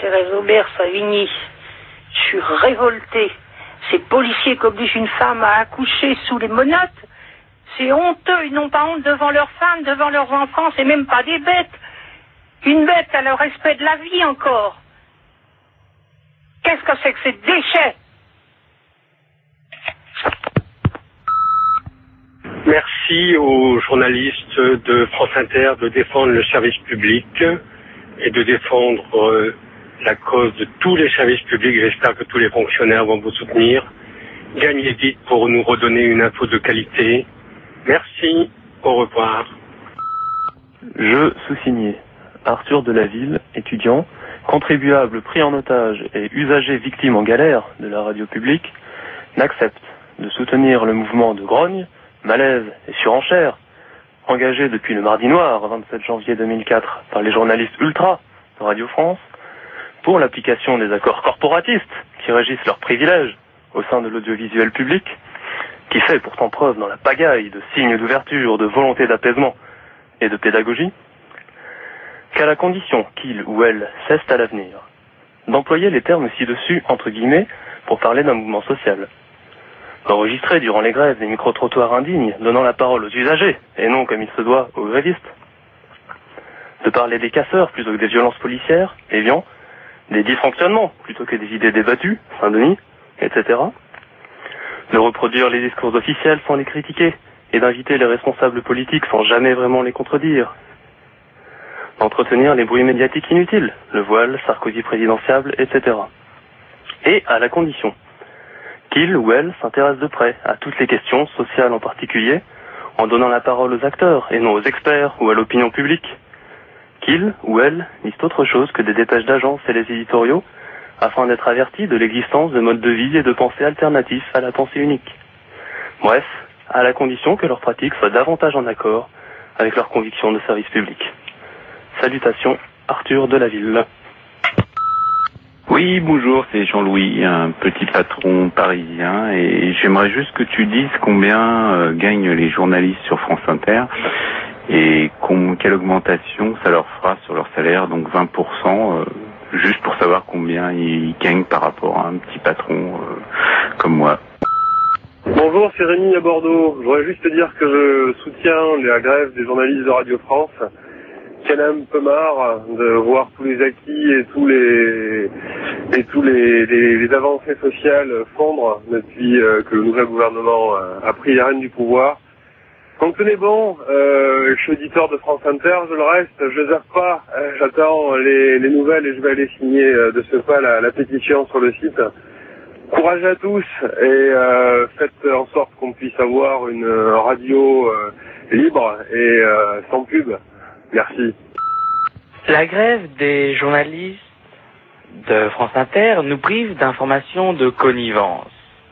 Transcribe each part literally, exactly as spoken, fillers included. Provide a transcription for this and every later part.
Thérèse Aubert, Savigny. Je suis révoltée. Ces policiers qui obligent une femme à accoucher sous les menottes, c'est honteux. Ils n'ont pas honte devant leurs femmes, devant leurs enfants. C'est même pas des bêtes. Une bête a le respect de la vie encore. Qu'est-ce que c'est que ces déchets? Merci aux journalistes de France Inter de défendre le service public et de défendre euh, la cause de tous les services publics. J'espère que tous les fonctionnaires vont vous soutenir. Gagnez vite pour nous redonner une info de qualité. Merci, au revoir. Je sous-signé Arthur Delaville, étudiant, contribuable pris en otage et usager victime en galère de la radio publique, n'accepte de soutenir le mouvement de grogne, malaise et surenchère, engagé depuis le mardi noir, vingt-sept janvier deux mille quatre, par les journalistes ultra de Radio France, pour l'application des accords corporatistes qui régissent leurs privilèges au sein de l'audiovisuel public, qui fait pourtant preuve dans la pagaille de signes d'ouverture, de volonté d'apaisement et de pédagogie, qu'à la condition qu'il ou elle cesse à l'avenir d'employer les termes ci-dessus entre guillemets pour parler d'un mouvement social, d'enregistrer durant les grèves des micro-trottoirs indignes donnant la parole aux usagers et non comme il se doit aux grévistes, de parler des casseurs plutôt que des violences policières, Évian, des dysfonctionnements plutôt que des idées débattues, Saint-Denis, et cetera, de reproduire les discours officiels sans les critiquer et d'inviter les responsables politiques sans jamais vraiment les contredire, d'entretenir les bruits médiatiques inutiles, le voile, Sarkozy présidentiable, et cetera. Et à la condition qu'il ou elle s'intéresse de près à toutes les questions, sociales en particulier, en donnant la parole aux acteurs et non aux experts ou à l'opinion publique, qu'il ou elle lisent autre chose que des dépêches d'agences et les éditoriaux, afin d'être avertis de l'existence de modes de vie et de pensée alternatifs à la pensée unique. Bref, à la condition que leur pratique soit davantage en accord avec leurs convictions de service public. Salutations, Arthur Delaville. Oui, bonjour, c'est Jean-Louis, un petit patron parisien, et j'aimerais juste que tu dises combien euh, gagnent les journalistes sur France Inter et com- quelle augmentation ça leur fera sur leur salaire, donc vingt pour cent, euh, juste pour savoir combien ils gagnent par rapport à un petit patron euh, comme moi. Bonjour, c'est Rémi à Bordeaux. Je voudrais juste te dire que je soutiens la grève des journalistes de Radio France. Qu'elle a un peu marre de voir tous les acquis et tous les et tous les, les, les avancées sociales fondre depuis euh, que le nouvel gouvernement a pris les rênes du pouvoir. Donc tenez bon, euh, je suis auditeur de France Inter, je le reste, je ne zappe pas, euh, j'attends les, les nouvelles et je vais aller signer euh, de ce pas la, la pétition sur le site. Courage à tous et euh, faites en sorte qu'on puisse avoir une radio euh, libre et euh, sans pub. Merci. La grève des journalistes de France Inter nous prive d'informations de connivence.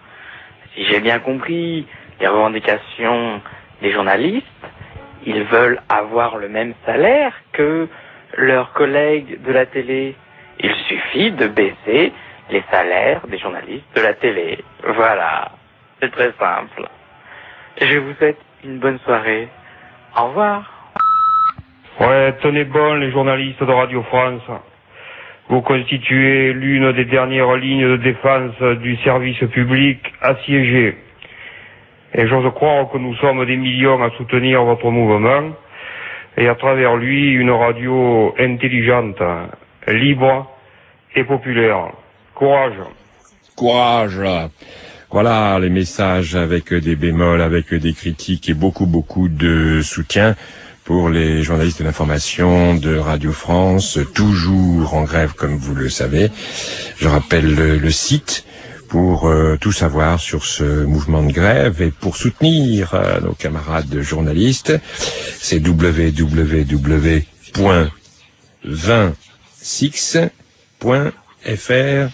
Si j'ai bien compris les revendications des journalistes, ils veulent avoir le même salaire que leurs collègues de la télé. Il suffit de baisser les salaires des journalistes de la télé. Voilà, c'est très simple. Je vous souhaite une bonne soirée. Au revoir. Ouais, tenez bon les journalistes de Radio France. Vous constituez l'une des dernières lignes de défense du service public assiégé. Et j'ose croire que nous sommes des millions à soutenir votre mouvement et à travers lui une radio intelligente, libre et populaire. Courage. Courage. Voilà les messages avec des bémols, avec des critiques et beaucoup beaucoup de soutien pour les journalistes de l'information de Radio France, toujours en grève comme vous le savez. Je rappelle le, le site pour euh, tout savoir sur ce mouvement de grève et pour soutenir euh, nos camarades journalistes. C'est w w w point vingt-six point f r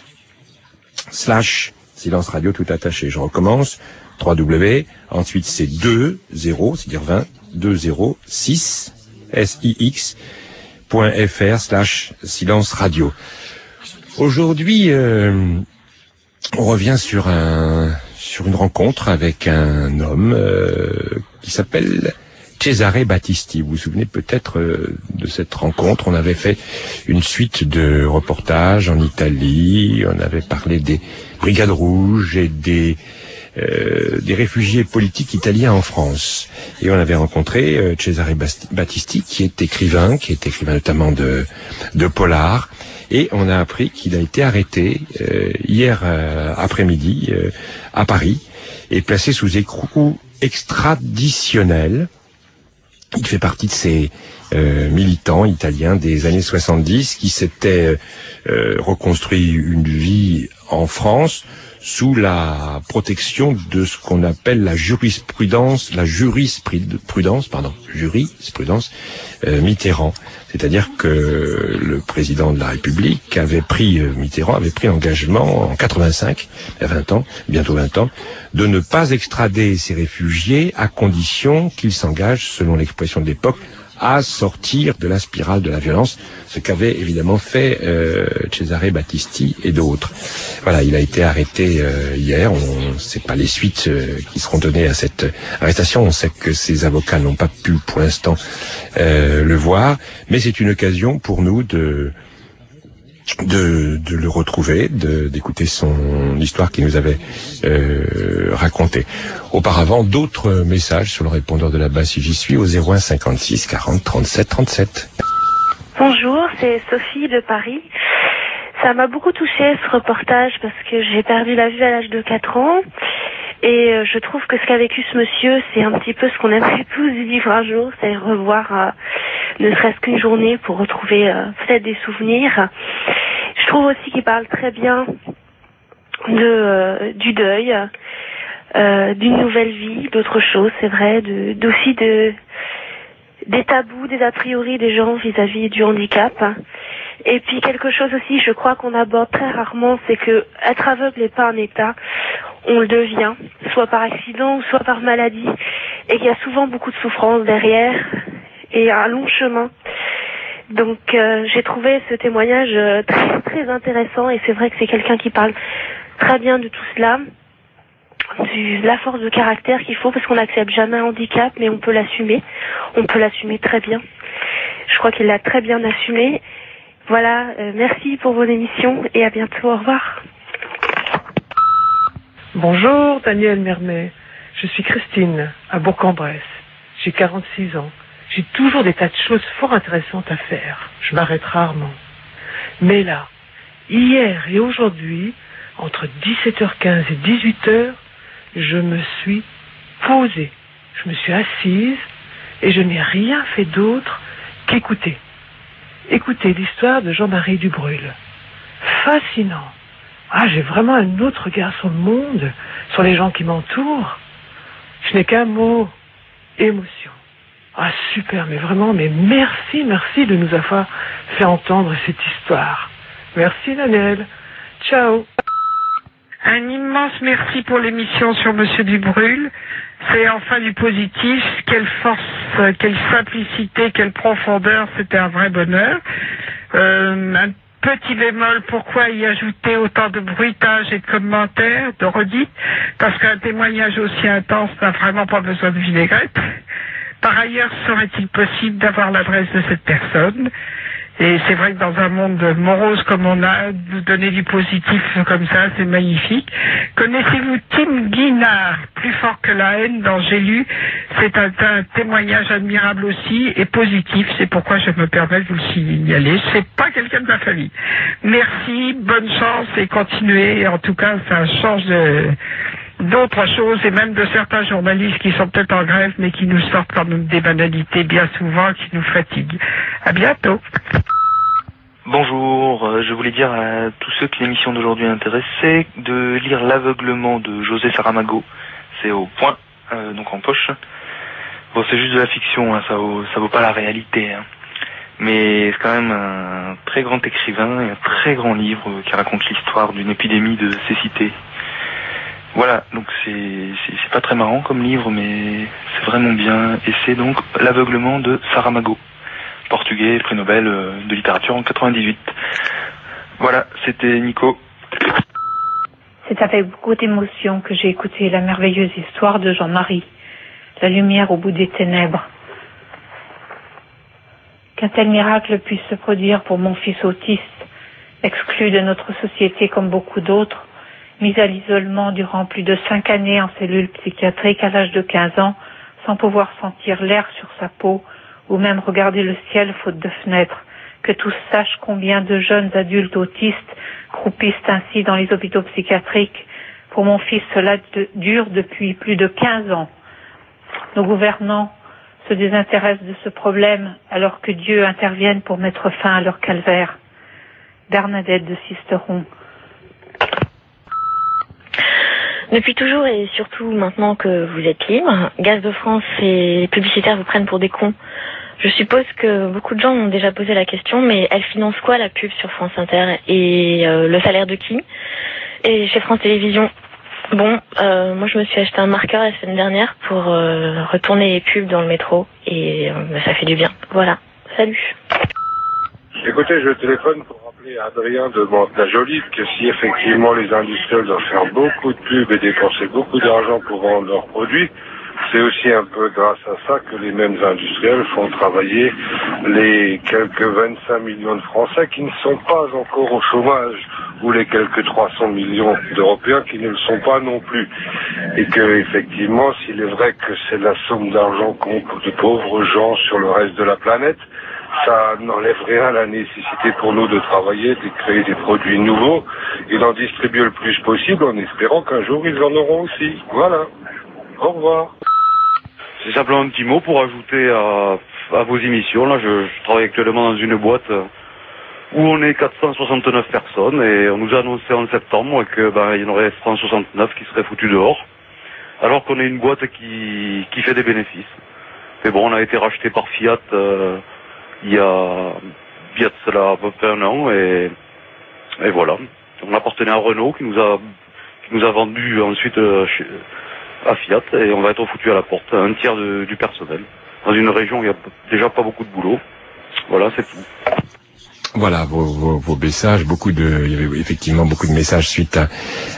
slash silence radio tout attaché. Je recommence. trois W, ensuite c'est deux zéro, c'est-à-dire vingt, deux zéro six, S I X, point F R slash silence radio. Aujourd'hui, euh, on revient sur un, sur une rencontre avec un homme, euh, qui s'appelle Cesare Battisti. Vous vous souvenez peut-être euh, de cette rencontre. On avait fait une suite de reportages en Italie. On avait parlé des Brigades Rouges et des Euh, des réfugiés politiques italiens en France. Et on avait rencontré euh, Cesare Battisti, qui est écrivain, qui est écrivain notamment de, de polar, et on a appris qu'il a été arrêté euh, hier euh, après-midi euh, à Paris et placé sous écrou extraditionnel. Il fait partie de ces euh, militants italiens des années soixante-dix qui s'étaient euh, reconstruit une vie en France sous la protection de ce qu'on appelle la jurisprudence, la jurisprudence, pardon, jurisprudence euh, Mitterrand. C'est-à-dire que le président de la République avait pris, euh, Mitterrand avait pris engagement en quatre-vingt-cinq, il y a vingt ans, bientôt vingt ans, de ne pas extrader ces réfugiés à condition qu'ils s'engagent, selon l'expression de l'époque, à sortir de la spirale de la violence, ce qu'avait évidemment fait euh, Cesare Battisti et d'autres. Voilà, il a été arrêté euh, hier. On ne sait pas les suites euh, qui seront données à cette arrestation. On sait que ses avocats n'ont pas pu, pour l'instant, euh, le voir, mais c'est une occasion pour nous de de, de le retrouver, de, d'écouter son histoire qu'il nous avait euh, racontée. Auparavant, d'autres messages sur le répondeur de la base si j'y suis au zéro un cinquante-six quarante trente-sept trente-sept. Bonjour, c'est Sophie de Paris. Ça m'a beaucoup touchée ce reportage parce que j'ai perdu la vue à l'âge de quatre ans et euh, je trouve que ce qu'a vécu ce monsieur, c'est un petit peu ce qu'on aimerait tous vivre un jour, c'est revoir euh, ne serait-ce qu'une journée pour retrouver euh, peut-être des souvenirs. Je trouve aussi qu'il parle très bien de euh, du deuil, euh, d'une nouvelle vie, d'autres choses, c'est vrai, de, d'aussi de des tabous, des a priori des gens vis-à-vis du handicap. Et puis quelque chose aussi, je crois qu'on aborde très rarement, c'est que être aveugle n'est pas un état, on le devient, soit par accident ou soit par maladie, et qu'il y a souvent beaucoup de souffrance derrière et un long chemin. Donc euh, j'ai trouvé ce témoignage euh, très très intéressant et c'est vrai que c'est quelqu'un qui parle très bien de tout cela, du, de la force de caractère qu'il faut parce qu'on n'accepte jamais un handicap mais on peut l'assumer, on peut l'assumer très bien. Je crois qu'il l'a très bien assumé. Voilà, euh, merci pour vos émissions et à bientôt, au revoir. Bonjour Daniel Mermet, je suis Christine à Bourg-en-Bresse, j'ai quarante-six ans. J'ai toujours des tas de choses fort intéressantes à faire. Je m'arrête rarement. Mais là, hier et aujourd'hui, entre dix-sept heures quinze et dix-huit heures, je me suis posée. Je me suis assise et je n'ai rien fait d'autre qu'écouter. Écouter l'histoire de Jean-Marie Dubrul. Fascinant. Ah, j'ai vraiment un autre regard sur le monde, sur les gens qui m'entourent. Je n'ai qu'un mot, émotion. Ah super, mais vraiment, mais merci, merci de nous avoir fait entendre cette histoire. Merci Daniel. Ciao. Un immense merci pour l'émission sur Monsieur Dubrul. C'est enfin du positif. Quelle force, quelle simplicité, quelle profondeur. C'était un vrai bonheur. Euh, un petit bémol, pourquoi y ajouter autant de bruitage et de commentaires, de redites? Parce qu'un témoignage aussi intense n'a vraiment pas besoin de vinaigrette. Par ailleurs, serait-il possible d'avoir l'adresse de cette personne? Et c'est vrai que dans un monde morose comme on a, de donner du positif comme ça, c'est magnifique. Connaissez-vous Tim Guinard, Plus fort que la haine, dans J'ai lu? C'est un, un témoignage admirable aussi et positif. C'est pourquoi je me permets de vous le signaler. C'est pas quelqu'un de ma famille. Merci, bonne chance et continuez. En tout cas, ça change de... d'autres choses et même de certains journalistes qui sont peut-être en grève mais qui nous sortent quand même des banalités bien souvent qui nous fatiguent. À bientôt. Bonjour, euh, je voulais dire à tous ceux que l'émission d'aujourd'hui intéressait de lire L'aveuglement de José Saramago. C'est au point, euh, donc en poche. Bon, c'est juste de la fiction, hein, ça vaut, ça vaut pas la réalité. Hein. Mais c'est quand même un très grand écrivain et un très grand livre qui raconte l'histoire d'une épidémie de cécité. Voilà, donc c'est, c'est, c'est pas très marrant comme livre, mais c'est vraiment bien. Et c'est donc L'aveuglement de Saramago, portugais, prix Nobel de littérature en quatre-vingt-dix-huit. Voilà, c'était Nico. C'est avec beaucoup d'émotion que j'ai écouté la merveilleuse histoire de Jean-Marie, La lumière au bout des ténèbres. qu'un tel miracle puisse se produire pour mon fils autiste, exclu de notre société comme beaucoup d'autres, mis à l'isolement durant plus de cinq années en cellule psychiatrique à l'âge de quinze ans, sans pouvoir sentir l'air sur sa peau ou même regarder le ciel faute de fenêtre, que tous sachent combien de jeunes adultes autistes croupissent ainsi dans les hôpitaux psychiatriques. Pour mon fils, cela de, dure depuis plus de quinze ans. Nos gouvernants se désintéressent de ce problème alors que Dieu intervienne pour mettre fin à leur calvaire. Bernadette de Sisteron. Depuis toujours et surtout maintenant que vous êtes libre, Gaz de France et les publicitaires vous prennent pour des cons. Je suppose que beaucoup de gens ont déjà posé la question, mais elle finance quoi la pub sur France Inter et euh, le salaire de qui? Et chez France Télévisions, bon, euh, moi je me suis acheté un marqueur la semaine dernière pour euh, retourner les pubs dans le métro et euh, ça fait du bien. Voilà, salut. Écoutez, je téléphone pour rappeler à Adrien de Mantes-la-Jolie que si effectivement les industriels doivent faire beaucoup de pubs et dépenser beaucoup d'argent pour vendre leurs produits, c'est aussi un peu grâce à ça que les mêmes industriels font travailler les quelques vingt-cinq millions de Français qui ne sont pas encore au chômage ou les quelques trois cents millions d'Européens qui ne le sont pas non plus. Et que, effectivement, s'il est vrai que c'est la somme d'argent qu'ont de pauvres gens sur le reste de la planète, ça n'enlève rien à la nécessité pour nous de travailler, de créer des produits nouveaux et d'en distribuer le plus possible en espérant qu'un jour ils en auront aussi. Voilà. Au revoir. C'est simplement un petit mot pour ajouter à, à vos émissions. Là, je, je travaille actuellement dans une boîte où on est quatre cent soixante-neuf personnes et on nous a annoncé en septembre que ben, il y en aurait cent soixante-neuf qui seraient foutus dehors, alors qu'on est une boîte qui, qui fait des bénéfices. Mais bon, on a été racheté par Fiat euh, il y a, il y a cela à peu près un an et, et voilà. On appartenait à Renault qui nous a, qui nous a vendu ensuite euh, chez, à Fiat et on va être foutu à la porte, un tiers de, du personnel. Dans une région où il n'y a déjà pas beaucoup de boulot. Voilà, c'est tout. Voilà vos, vos, vos messages, beaucoup de, il y avait effectivement beaucoup de messages suite à,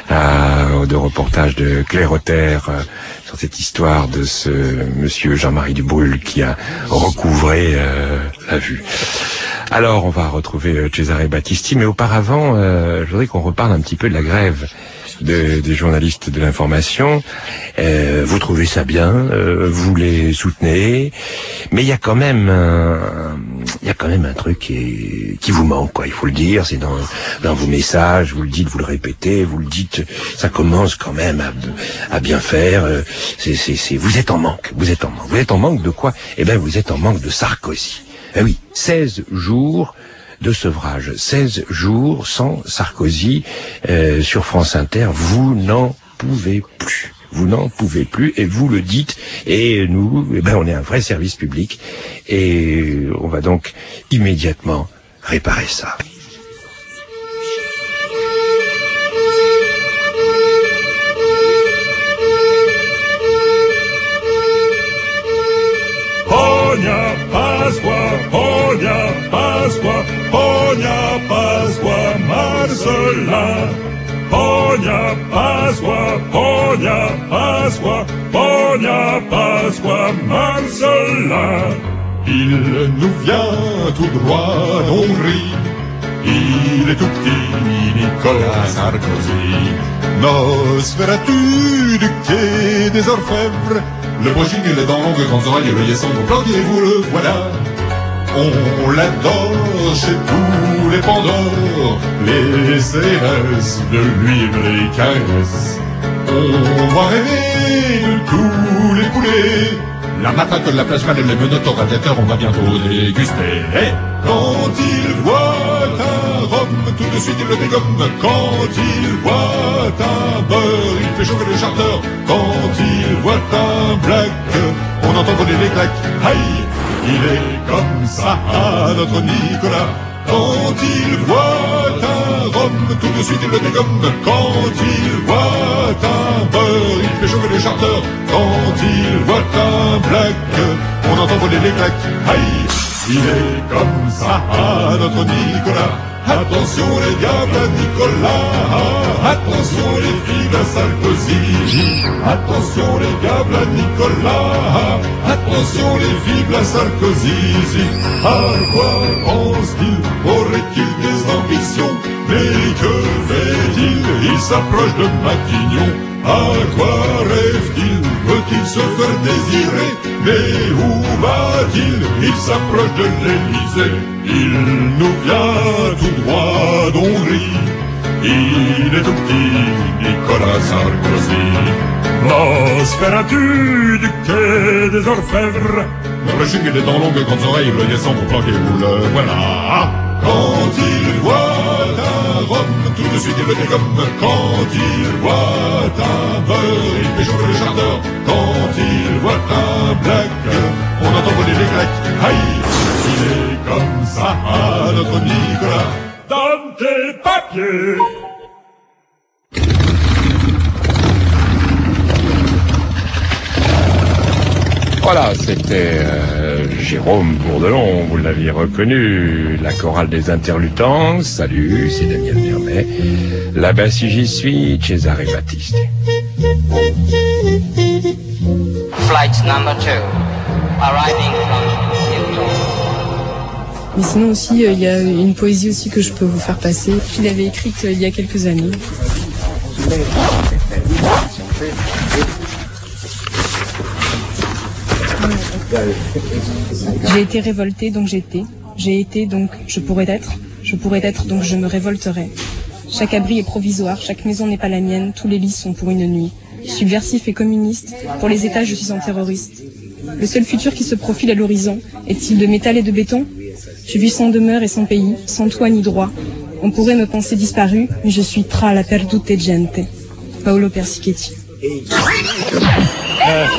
à de reportages de Claire Auter euh, sur cette histoire de ce monsieur Jean-Marie Dubrul qui a recouvré euh, la vue. Alors on va retrouver euh, Cesare Battisti, mais auparavant, euh, je voudrais qu'on reparle un petit peu de la grève de, des journalistes de l'information. Euh, vous trouvez ça bien, euh, vous les soutenez, mais il y a quand même un, il y a quand même un truc qui, est, qui vous manque, quoi. Il faut le dire, c'est dans, dans vos messages, vous le dites, vous le répétez, vous le dites, ça commence quand même à, à bien faire. C'est, c'est, c'est, vous êtes en manque, vous êtes en manque. Vous êtes en manque de quoi? Eh ben, vous êtes en manque de Sarkozy. Eh oui, seize jours de sevrage, seize jours sans Sarkozy euh, sur France Inter, vous n'en pouvez plus. Vous n'en pouvez plus et vous le dites. Et nous, eh ben, on est un vrai service public et on va donc immédiatement réparer ça. Ponia Pasqua, Ponia Pasqua, Ponia Pasqua, Marcella. Ponia Pasqua, Ponia Pasqua, Ponia Pasqua, Marcella. Il nous vient tout droit d'Hongrie. Il est tout petit, Nicolas Sarkozy. Nosferatu du quai des Orfèvres. Le brushing et les dents longues, grandes oreilles et l'œil sombre, claudiez-vous le voilà. On l'adore chez tous les Pandores, les C S de l'huile, les caresses. On va rêver de tous les poulets. La matraque, la plage mal et les menottes au radiateur, on va bientôt déguster. Et quand il voit un rhum, tout de suite il le dégomme. Quand il voit un beurre, il fait chauffer le charter. Quand il voit un black, on entend voler les claques. Aïe, il est comme ça, notre Nicolas. Quand il voit un rhum, tout de suite il le dégomme. Quand il voit un beurre, il fait chauffer les charters. Quand il voit un black, on entend voler les claques. Aïe, il est comme ça, notre Nicolas. Attention les diables à Nicolas, attention les filles à Sarkozy. Attention les diables à Nicolas, attention les filles à Sarkozy. À quoi pense-t-il? Aurait-il des ambitions? Mais que fait-il? Il s'approche de Matignon. À quoi rêve-t-il? Veut-il se faire désirer? Mais où va-t-il? Il s'approche de l'Élysée. Il nous vient tout droit d'Hongrie. Il est tout petit, Nicolas Sarkozy. Nosferatu du quai des Orfèvres. Le chien il est en longue grandes oreilles, le descend pour planquer vous le voilà. Quand il voit un rhum, tout de suite il le dégomme. Quand il voit un beurre, il fait chauffer le chardeur. Quand il voit un black, on entend voler les Grecs. Aïe, il est comme ça, notre Nicolas. Donne tes papiers. Voilà, c'était euh, Jérôme Bourdelon, vous l'aviez reconnu, la chorale des interlutants. Salut, c'est Daniel Mermet. Là-bas, si j'y suis, Cesare Battisti. Flight number two, arriving from Houston. Mais sinon aussi, il euh, y a une poésie aussi que je peux vous faire passer, qu'il avait écrite euh, il y a quelques années. J'ai été révoltée, donc j'étais. J'ai été, donc je pourrais être. Je pourrais être, donc je me révolterai. Chaque abri est provisoire, chaque maison n'est pas la mienne, tous les lits sont pour une nuit. Subversif et communiste, pour les États je suis un terroriste. Le seul futur qui se profile à l'horizon, est-il de métal et de béton? Je vis sans demeure et sans pays, sans toit ni droit. On pourrait me penser disparu, mais je suis tra la perdute gente. Paolo Persichetti. Euh.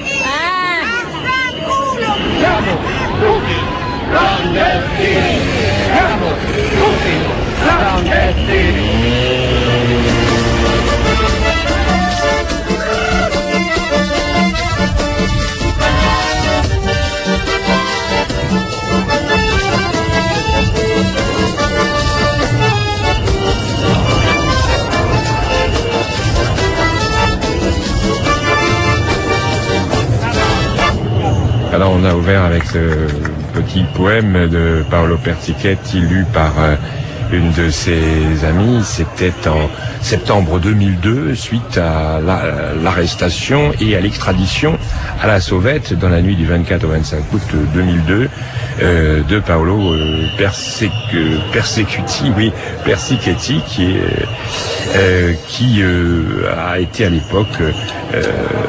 Alors on a ouvert avec ce petit poème de Paolo Persichetti lu par euh, une de ses amies. C'était en septembre deux mille deux, suite à la, l'arrestation et à l'extradition à la sauvette dans la nuit du vingt-quatre au vingt-cinq août deux mille deux euh, de Paolo euh, Persec, euh, Persichetti, oui, Persichetti, qui est euh, qui euh, a été à l'époque euh,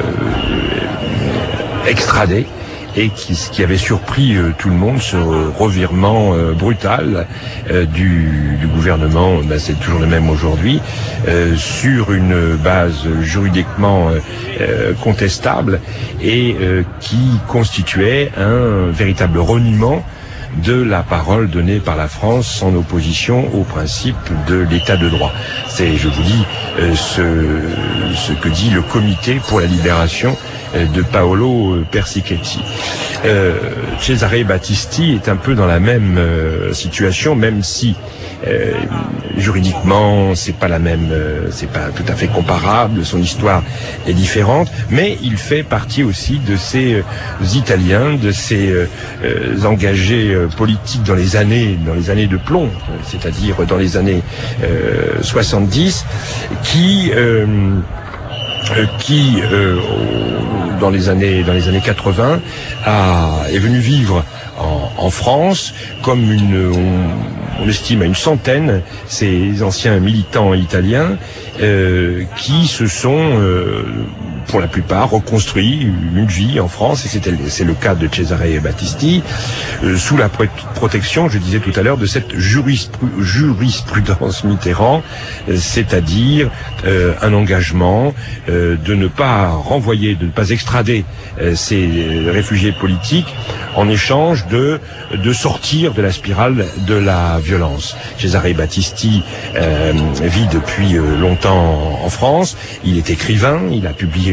extradé. Et qui, qui avait surpris euh, tout le monde, ce revirement euh, brutal euh, du, du gouvernement, ben, c'est toujours le même aujourd'hui, euh, sur une base juridiquement euh, euh, contestable et euh, qui constituait un véritable reniement de la parole donnée par la France en opposition au principe de l'état de droit. C'est, je vous dis, euh, ce, ce que dit le comité pour la libération de Paolo Persichetti. Euh, Cesare Battisti est un peu dans la même euh, situation, même si euh, juridiquement c'est pas la même, euh, c'est pas tout à fait comparable, son histoire est différente, mais il fait partie aussi de ces euh, Italiens, de ces euh, euh, engagés euh, politiques dans les années, dans les années de plomb, c'est-à-dire dans les années euh, soixante-dix, qui euh, qui euh, dans les années dans les années quatre-vingts a, est venu vivre en, en France, comme une on, on estime à une centaine ces anciens militants italiens euh, qui se sont euh, pour la plupart reconstruit une vie en France, et c'était, c'est le cas de Cesare Battisti, euh, sous la pro- protection, je disais tout à l'heure, de cette jurispru- jurisprudence Mitterrand, euh, c'est-à-dire euh, un engagement euh, de ne pas renvoyer, de ne pas extrader euh, ces réfugiés politiques en échange de de sortir de la spirale de la violence. Cesare Battisti euh, vit depuis euh, longtemps en France, il est écrivain, il a publié une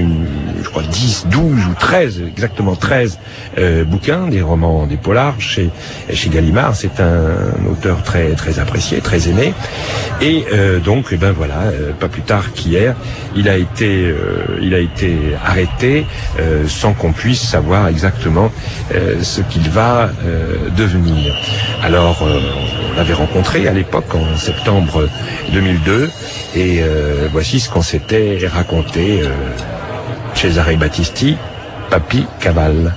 je crois, dix, douze ou treize, exactement treize euh, bouquins, des romans, des polars chez, chez Gallimard. C'est un auteur très, très apprécié, très aimé. Et euh, donc, eh ben voilà, euh, pas plus tard qu'hier, il a été, euh, il a été arrêté euh, sans qu'on puisse savoir exactement euh, ce qu'il va euh, devenir. Alors, euh, on l'avait rencontré à l'époque, en septembre deux mille deux, et euh, voici ce qu'on s'était raconté euh, Cesare Battisti, Papi Caval.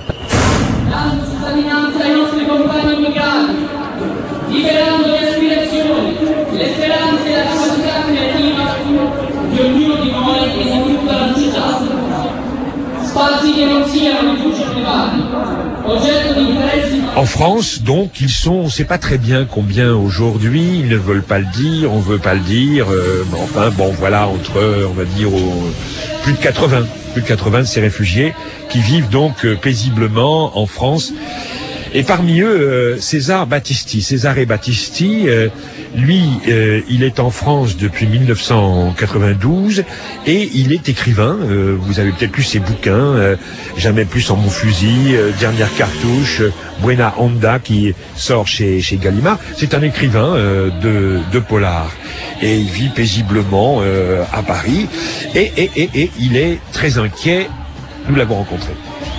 Liberando le aspirazioni, le speranze e la capacità creativa di ognuno di noi e di tutta la società. Spazi che non siano rifugio privati, oggetto di interessi. En France, donc, ils sont, on ne sait pas très bien combien aujourd'hui, ils ne veulent pas le dire, on ne veut pas le dire, euh, enfin, bon, voilà, entre, on va dire, au, plus de quatre-vingts, plus de quatre-vingts de ces réfugiés qui vivent donc euh, paisiblement en France. Et parmi eux, euh, César Battisti. Cesare Battisti, euh, lui, euh, il est en France depuis mille neuf cent quatre-vingt-douze et il est écrivain. Euh, vous avez peut-être lu ses bouquins, euh, Jamais plus en mon fusil, euh, Dernière cartouche, euh, Buena Onda, qui sort chez, chez Gallimard. C'est un écrivain euh, de, de polar. Et il vit paisiblement euh, à Paris. Et, et, et, et il est très inquiet. Nous l'avons rencontré.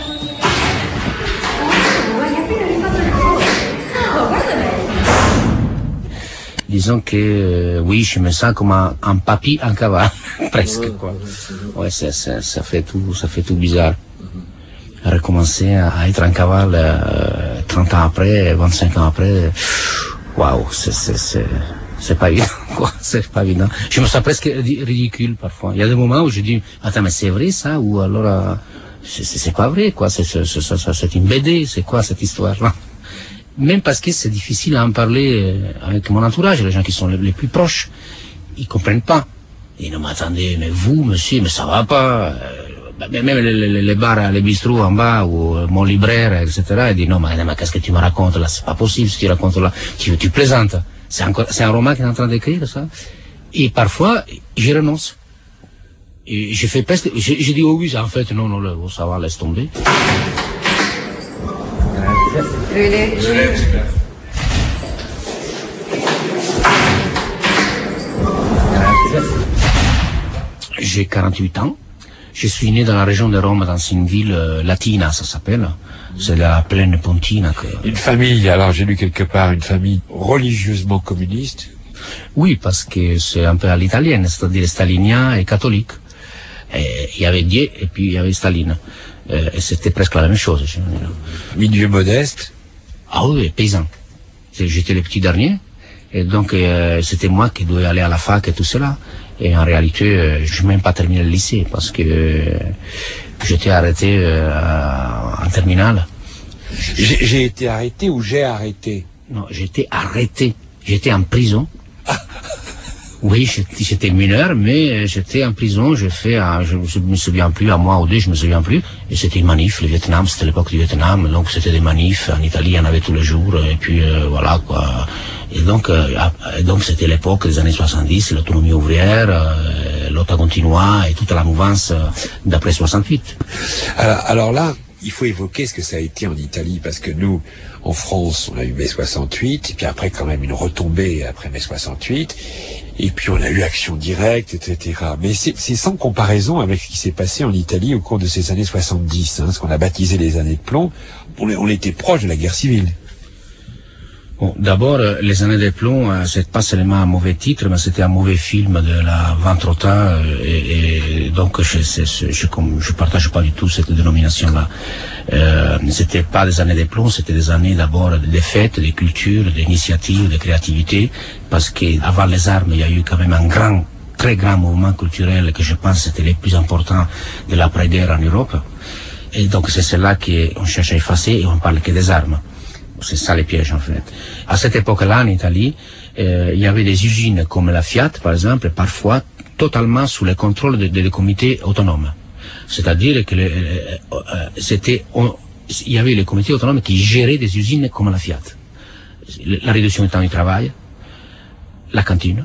Disons que euh, oui, je me sens comme un, un papy en cavale, presque quoi. Ouais, ça, ça, ça fait tout, ça fait tout bizarre. Recommencer à être en cavale euh, trente ans après, vingt-cinq ans après, waouh, c'est, c'est, c'est, c'est pas évident, quoi. C'est pas évident. Je me sens presque ridicule parfois. Il y a des moments où je dis, attends, mais c'est vrai ça, ou alors euh, c'est, c'est, c'est pas vrai, quoi. C'est, c'est, c'est, c'est, c'est une B D, c'est quoi cette histoire là? Même parce que c'est difficile à en parler avec mon entourage, les gens qui sont les, les plus proches, ils comprennent pas. Ils disent, non mais attendez, mais vous, monsieur, mais ça va pas. Euh, même les, les, les bars, les bistrots en bas, ou euh, mon libraire, et cetera, ils disent, non mais, mais qu'est-ce que tu me racontes là, c'est pas possible ce que tu racontes là, tu, tu plaisantes. C'est encore, c'est un roman qu'il est en train d'écrire, ça. Et parfois, je renonce. Et je fais presque, je, je dis, oh oui, en fait, non, non, ça va, laisse tomber. J'ai quarante-huit ans. Je suis né dans la région de Rome, dans une ville euh, latina, ça s'appelle. C'est la plaine pontina. Que... Une famille, alors j'ai lu quelque part, une famille religieusement communiste. Oui, parce que c'est un peu à l'italienne, c'est-à-dire stalinien et catholique. Et il y avait Dieu et puis il y avait Staline. Et c'était presque la même chose. Milieu modeste. Ah oui, paysan. J'étais le petit dernier, et donc euh, c'était moi qui devais aller à la fac et tout cela. Et en réalité, euh, je n'ai même pas terminé le lycée, parce que euh, j'étais arrêté euh, en terminale. J'ai, j'ai été arrêté ou j'ai arrêté? Non, j'étais arrêté. J'étais en prison. Oui, j'étais mineur, mais j'étais en prison, j'ai fait, un, je ne me souviens plus, un mois ou deux, je me souviens plus, et c'était une manif, le Vietnam, c'était l'époque du Vietnam, donc c'était des manifs, en Italie, il y en avait tous les jours, et puis euh, voilà, quoi. Et donc, euh, donc c'était l'époque des années soixante-dix, l'autonomie ouvrière, euh, l'Ota Continua, et toute la mouvance euh, d'après soixante-huit. Alors, alors là, il faut évoquer ce que ça a été en Italie, parce que nous, en France, on a eu mai soixante-huit, et puis après quand même une retombée après mai soixante-huit, et puis on a eu Action Directe, et cetera. Mais c'est, c'est sans comparaison avec ce qui s'est passé en Italie au cours de ces années soixante-dix, hein, ce qu'on a baptisé les années de plomb. On, on était proche de la guerre civile. Bon, d'abord, les années de plomb, euh, c'est pas seulement un mauvais titre, mais c'était un mauvais film de la Ventrotta, euh, et, et donc je, je, je, je, je partage pas du tout cette dénomination-là. Euh, c'était pas des années de plomb, c'était des années d'abord de fêtes, de culture, d'initiative, de créativité, parce que avant les armes, il y a eu quand même un grand, très grand mouvement culturel que je pense c'était le plus important de l'après-guerre en Europe. Et donc c'est cela qu'on cherche à effacer et on parle que des armes. C'est ça les pièges en fait. À cette époque-là, en Italie, euh, il y avait des usines comme la Fiat, par exemple, parfois totalement sous le contrôle des de, de comités autonomes. C'est-à-dire que le, euh, c'était, on, il y avait les comités autonomes qui géraient des usines comme la Fiat. La réduction du temps du travail, la cantine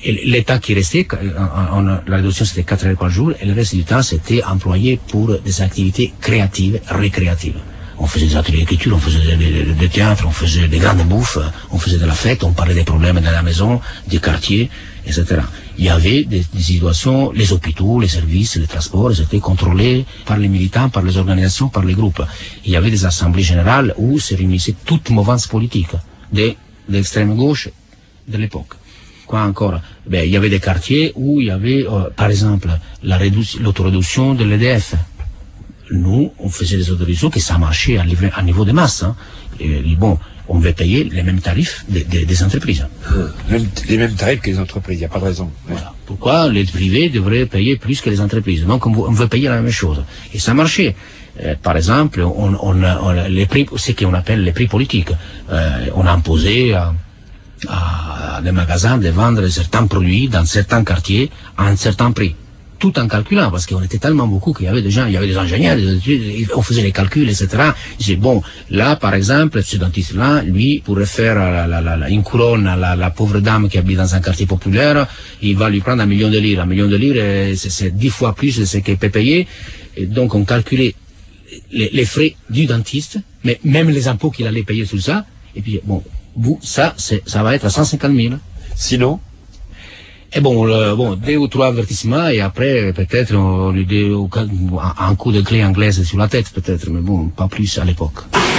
et l'état qui restait, on, on, la réduction c'était quatre heures par jour, et le reste du temps c'était employé pour des activités créatives, récréatives. On faisait des ateliers d'écriture, on faisait des, des théâtres, on faisait des grandes bouffes, on faisait de la fête, on parlait des problèmes dans la maison, des quartiers, et cetera. Il y avait des, des situations, les hôpitaux, les services, les transports, ils étaient contrôlés par les militants, par les organisations, par les groupes. Il y avait des assemblées générales où se réunissaient toutes mouvance politiques, de l'extrême gauche de l'époque. Quoi encore? Ben, il y avait des quartiers où il y avait, euh, par exemple, la l'autoréduction de l'E D F. Nous, on faisait des autorisations que ça marchait à, à niveau de masse. Hein. Et, bon, on devait payer les mêmes tarifs des, des, des entreprises. Même, les mêmes tarifs que les entreprises, il n'y a pas de raison. Ouais. Voilà. Pourquoi les privés devraient payer plus que les entreprises? Donc on, on veut payer la même chose. Et ça marchait. Euh, par exemple, on, on, on, les prix, ce qu'on appelle les prix politiques, euh, on a imposé à, à des magasins de vendre certains produits dans certains quartiers à un certain prix. Tout en calculant, parce qu'on était tellement beaucoup qu'il y avait des gens, il y avait des ingénieurs, on faisait les calculs, et cetera. Je dis, bon, là, par exemple, ce dentiste-là, lui, pourrait faire la, la, la, une couronne à la, la pauvre dame qui habite dans un quartier populaire, il va lui prendre un million de livres. Un million de livres, c'est dix fois plus de ce qu'il peut payer. Et donc, on calculait les, les frais du dentiste, mais même les impôts qu'il allait payer sur ça. Et puis, bon, vous, ça, ça va être à cent cinquante mille. Sinon? Et bon, le, bon, deux ou trois avertissements et après, peut-être, on lui donne un coup de clé anglaise sur la tête, peut-être, mais bon, pas plus à l'époque.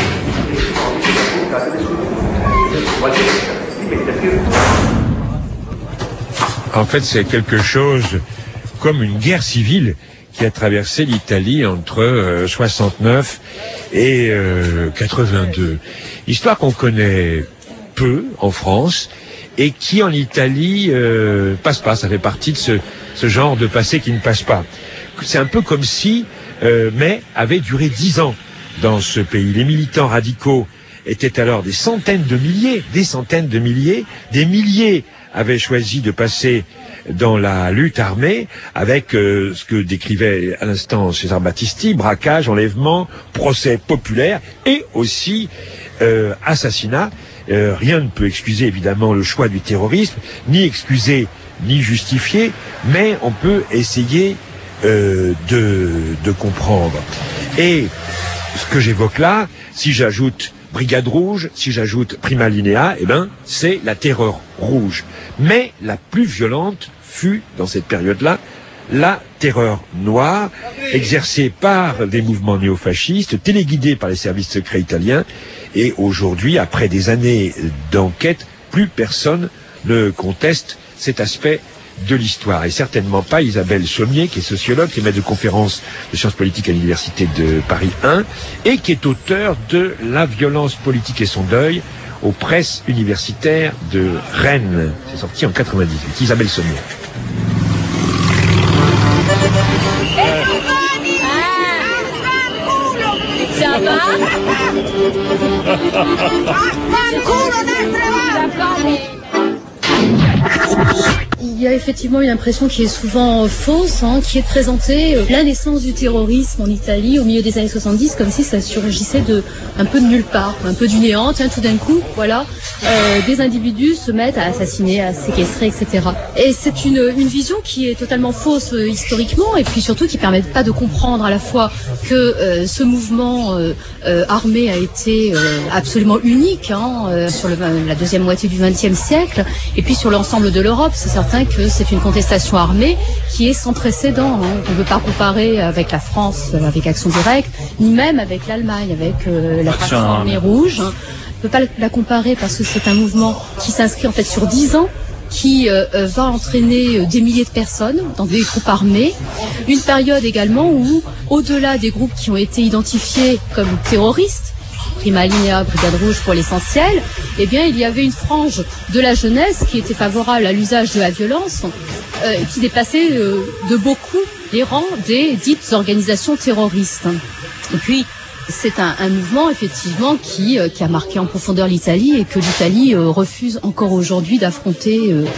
En fait, c'est quelque chose comme une guerre civile qui a traversé l'Italie entre euh, soixante-neuf et euh, quatre-vingt-deux. Histoire qu'on connaît peu en France, et qui en Italie euh, passe pas. Ça fait partie de ce, ce genre de passé qui ne passe pas. C'est un peu comme si euh, mai avait duré dix ans dans ce pays. Les militants radicaux étaient alors des centaines de milliers, des centaines de milliers, des milliers avaient choisi de passer dans la lutte armée avec euh, ce que décrivait à l'instant César Battisti, braquage, enlèvement, procès populaire et aussi euh, assassinat. Euh, rien ne peut excuser évidemment le choix du terrorisme, ni excuser, ni justifier, mais on peut essayer euh, de, de comprendre. Et ce que j'évoque là, si j'ajoute Brigade Rouge, si j'ajoute Prima Linea, eh ben, c'est la terreur rouge. Mais la plus violente fut, dans cette période-là, la terreur noire, exercée par des mouvements néofascistes, téléguidés par les services secrets italiens. Et aujourd'hui, après des années d'enquête, plus personne ne conteste cet aspect de l'histoire. Et certainement pas Isabelle Sommier, qui est sociologue, qui est maître de conférence de sciences politiques à l'Université de Paris un, et qui est auteur de La violence politique et son deuil aux presses universitaires de Rennes. C'est sorti en quatre-vingt-dix-huit. Isabelle Sommier. Ça va? Il y a effectivement une impression qui est souvent fausse, hein, qui est de présenter euh, la naissance du terrorisme en Italie au milieu des années soixante-dix comme si ça surgissait de un peu de nulle part, un peu du néant. Tiens, tout d'un coup, voilà, euh, des individus se mettent à assassiner, à séquestrer, et cetera. Et c'est une, une vision qui est totalement fausse euh, historiquement, et puis surtout qui permet pas de comprendre à la fois que euh, ce mouvement euh, euh, armé a été euh, absolument unique hein, euh, sur le, la deuxième moitié du vingtième siècle, et puis sur l'ensemble de l'Europe. C'est certain que c'est une contestation armée qui est sans précédent. Hein. On ne peut pas comparer avec la France, avec Action Directe, ni même avec l'Allemagne, avec euh, la Fraction Armée Rouge. Hein. On ne peut pas la comparer parce que c'est un mouvement qui s'inscrit en fait sur dix ans, qui euh, va entraîner euh, des milliers de personnes dans des groupes armés. Une période également où, au-delà des groupes qui ont été identifiés comme terroristes, Prima Linea, Brigade Rouge pour l'essentiel, eh bien, il y avait une frange de la jeunesse qui était favorable à l'usage de la violence, euh, qui dépassait euh, de beaucoup les rangs des dites organisations terroristes. Et puis, c'est un, un mouvement, effectivement, qui, euh, qui a marqué en profondeur l'Italie et que l'Italie euh, refuse encore aujourd'hui d'affronter euh,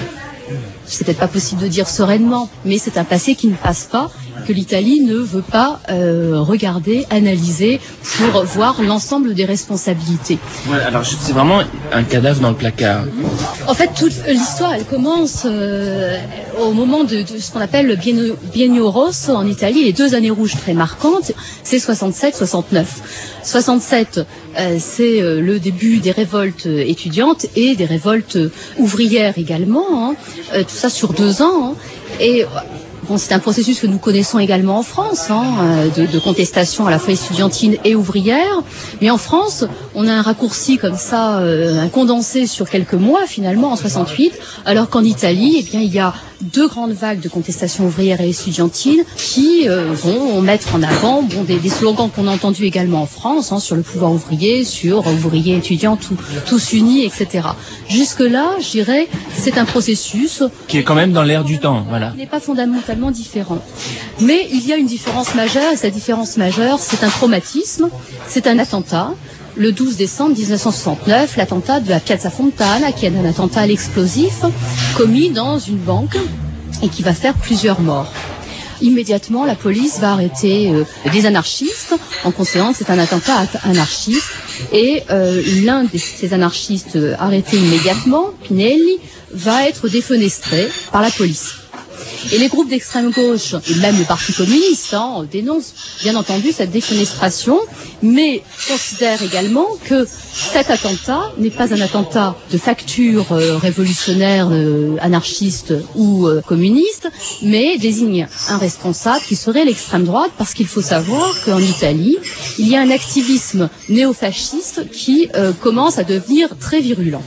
c'est peut-être pas possible de dire sereinement, mais c'est un passé qui ne passe pas, que l'Italie ne veut pas euh, regarder, analyser, pour voir l'ensemble des responsabilités. Ouais, alors c'est vraiment un cadavre dans le placard. En fait, toute l'histoire, elle commence euh, au moment de, de ce qu'on appelle le biennio, biennio rosso en Italie, les deux années rouges très marquantes, c'est soixante-sept soixante-neuf. soixante-sept, euh, c'est euh, le début des révoltes étudiantes et des révoltes ouvrières également, hein, euh, tout ça sur deux ans, hein, et bon, c'est un processus que nous connaissons également en France, hein, de, de contestation à la fois estudiantine et ouvrière. Mais en France, on a un raccourci comme ça, euh, un condensé sur quelques mois finalement, en soixante-huit, alors qu'en Italie, eh bien, il y a deux grandes vagues de contestation ouvrière et estudiantine qui euh, vont mettre en avant bon, des, des slogans qu'on a entendus également en France, hein, sur le pouvoir ouvrier, sur ouvriers étudiants, tout, tous unis, et cetera. Jusque-là, je dirais, c'est un processus qui est quand même dans l'air du temps, voilà. Qui n'est pas fondamentalement différent. Mais il y a une différence majeure, et cette différence majeure, c'est un traumatisme, c'est un attentat. Le douze décembre mille neuf cent soixante-neuf, l'attentat de la Piazza Fontana, qui est un attentat à l'explosif commis dans une banque et qui va faire plusieurs morts. Immédiatement, la police va arrêter euh, des anarchistes. En conséquence, c'est un attentat anarchiste. Et euh, l'un de ces anarchistes arrêtés immédiatement, Pinelli, va être défenestré par la police. Et les groupes d'extrême gauche, et même le Parti communiste, hein, dénoncent bien entendu cette défenestration, mais considèrent également que cet attentat n'est pas un attentat de facture euh, révolutionnaire, euh, anarchiste ou euh, communiste, mais désigne un responsable qui serait l'extrême droite, parce qu'il faut savoir qu'en Italie, il y a un activisme néofasciste qui euh, commence à devenir très virulent.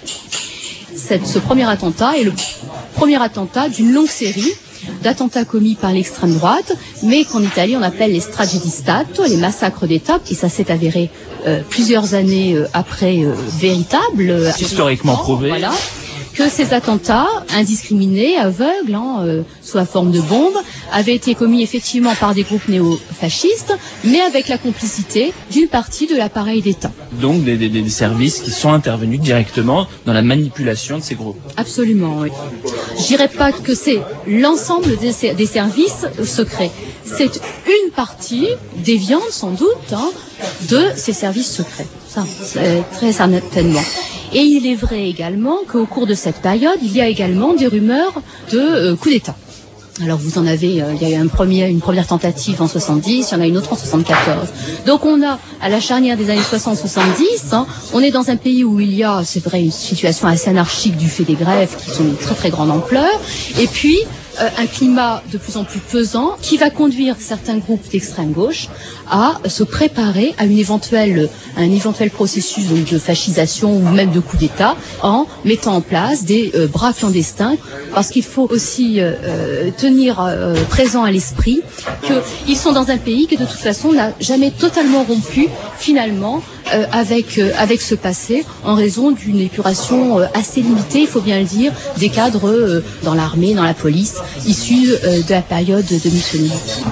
Cette, ce premier attentat est le premier attentat d'une longue série d'attentats commis par l'extrême droite, mais qu'en Italie on appelle les stragi di Stato, les massacres d'État, et ça s'est avéré euh, plusieurs années euh, après euh, véritable, euh, historiquement prouvé. Voilà, que ces attentats indiscriminés, aveugles, hein, euh, sous la forme de bombes, avaient été commis effectivement par des groupes néo-fascistes, mais avec la complicité d'une partie de l'appareil d'État. Donc des, des, des services qui sont intervenus directement dans la manipulation de ces groupes. Absolument, oui. Je dirais pas que c'est l'ensemble des, des services secrets. C'est une partie, déviante sans doute, hein, de ces services secrets. Ça, très certainement. Et il est vrai également qu'au cours de cette période, il y a également des rumeurs de euh, coup d'État. Alors vous en avez, euh, il y a eu un premier, une première tentative en soixante-dix, il y en a une autre en soixante-quatorze. Donc on a, à la charnière des années soixante soixante-dix, hein, on est dans un pays où il y a, c'est vrai, une situation assez anarchique du fait des grèves qui sont de très très grande ampleur, et puis euh, un climat de plus en plus pesant qui va conduire certains groupes d'extrême gauche à se préparer à une éventuelle, à un éventuel processus donc, de fascisation ou même de coup d'État en mettant en place des euh, bras clandestins, parce qu'il faut aussi euh, euh, tenir euh, présent à l'esprit qu'ils sont dans un pays qui de toute façon n'a jamais totalement rompu finalement euh, avec, euh, avec ce passé en raison d'une épuration euh, assez limitée, il faut bien le dire, des cadres euh, dans l'armée, dans la police, issus euh, de la période de Mussolini.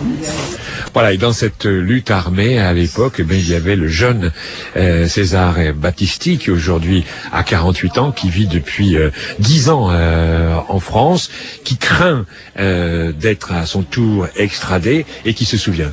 Voilà, et dans cette lutte armée, à l'époque, eh bien, il y avait le jeune euh, Cesare Battisti, qui aujourd'hui a quarante-huit ans, qui vit depuis euh, dix ans euh, en France, qui craint euh, d'être à son tour extradé et qui se souvient.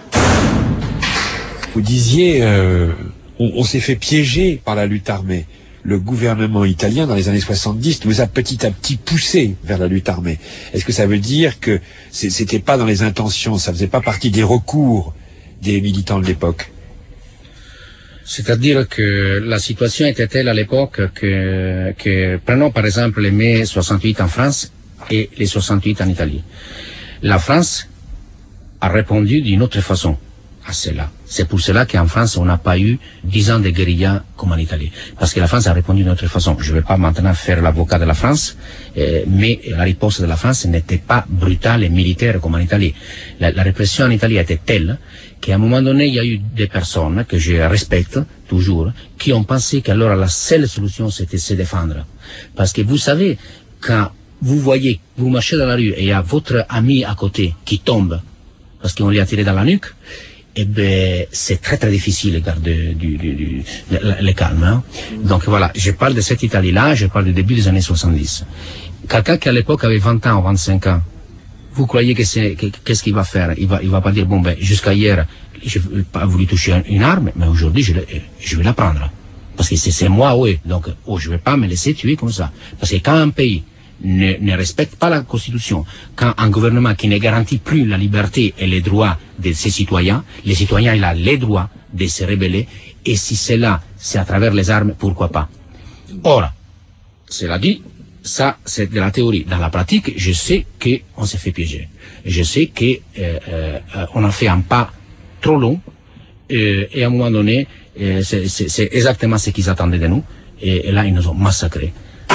Vous disiez, euh, on, on s'est fait piéger par la lutte armée. Le gouvernement italien, dans les années soixante-dix, nous a petit à petit poussé vers la lutte armée. Est-ce que ça veut dire que c'était pas dans les intentions, ça faisait pas partie des recours des militants de l'époque? C'est-à-dire que la situation était telle à l'époque que, que, prenons par exemple les mai soixante-huit en France et les soixante-huit en Italie. La France a répondu d'une autre façon à cela. C'est pour cela qu'en France, on n'a pas eu dix ans de guérilla comme en Italie. Parce que la France a répondu d'une autre façon. Je ne vais pas maintenant faire l'avocat de la France, euh, mais la riposte de la France n'était pas brutale et militaire comme en Italie. La, la répression en Italie était telle qu'à un moment donné, il y a eu des personnes que je respecte toujours, qui ont pensé qu'alors la seule solution, c'était se défendre. Parce que vous savez, quand vous voyez, vous marchez dans la rue et il y a votre ami à côté qui tombe parce qu'on lui a tiré dans la nuque, eh ben, c'est très très difficile de garder du, du, du, le, le calme. Hein. Donc voilà, je parle de cette Italie-là, je parle du début des années soixante-dix. quelqu'un qui à l'époque avait vingt ans ou vingt-cinq ans, vous croyez que c'est, que, qu'est-ce qu'il va faire? Il va, il va pas dire, bon ben, jusqu'à hier, je n'ai pas voulu toucher une arme, mais aujourd'hui, je, je vais la prendre. Parce que c'est, c'est moi, oui. Donc, oh, je vais pas me laisser tuer comme ça. Parce que quand un pays ne, ne respecte pas la Constitution, quand un gouvernement qui ne garantit plus la liberté et les droits de ses citoyens, les citoyens, il a les droits de se rebeller, et si c'est là, c'est à travers les armes, pourquoi pas? Or, cela dit, ça, c'est de la théorie. Dans la pratique, je sais qu'on s'est fait piéger. Je sais qu'on euh, euh, a fait un pas trop long, euh, et à un moment donné, euh, c'est, c'est, c'est exactement ce qu'ils attendaient de nous, et, et là, ils nous ont massacrés.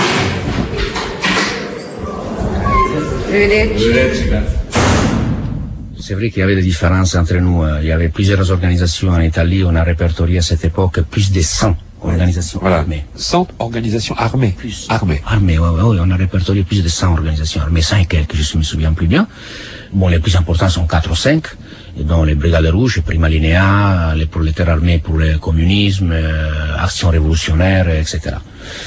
C'est vrai qu'il y avait des différences entre nous. Il y avait plusieurs organisations en Italie. On a répertorié à cette époque plus de cent organisations voilà. armées. cent organisations armées. Plus. Armées. Armées, oui, oui, oui. On a répertorié plus de cent organisations armées, cent et quelques, je me souviens plus bien. Bon, les plus importants sont quatre ou cinq, dont les Brigades Rouges, Prima Linea, les prolétaires armés pour le communisme, euh, Action révolutionnaire, et cetera.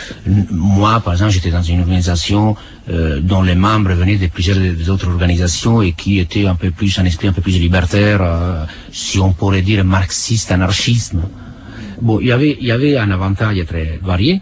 Moi, par exemple, j'étais dans une organisation euh, dont les membres venaient de plusieurs des autres organisations et qui étaient un peu plus, un esprit un peu plus libertaire, euh, si on pourrait dire marxiste, anarchisme. Bon, il y avait, il y avait un avantage très varié,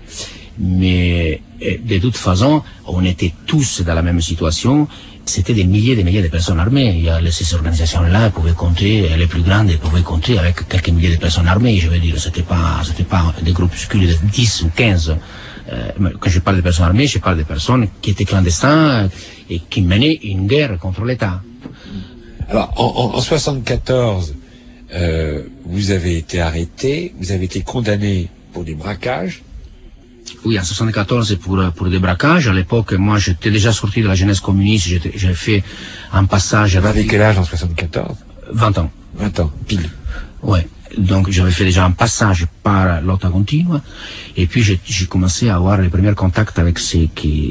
mais de toute façon, on était tous dans la même situation. C'était des milliers et des milliers de personnes armées. Il y a ces organisations-là pouvaient compter, les plus grandes pouvaient compter avec quelques milliers de personnes armées. Je veux dire, c'était pas, c'était pas des groupuscules de dix ou quinze. Euh, quand je parle de personnes armées, je parle de personnes qui étaient clandestins et qui menaient une guerre contre l'État. Alors, en, en, en soixante-quatorze, euh, vous avez été arrêté, vous avez été condamné pour des braquages. Oui, en soixante-quatorze pour, pour des braquages. À l'époque, moi, j'étais déjà sorti de la jeunesse communiste. J'ai fait un passage... Vous avez quel âge en soixante-quatorze? vingt ans. vingt ans, pile. Ouais. Donc, j'avais fait déjà un passage par l'Otta Continua. Et puis, j'ai commencé à avoir les premiers contacts avec ce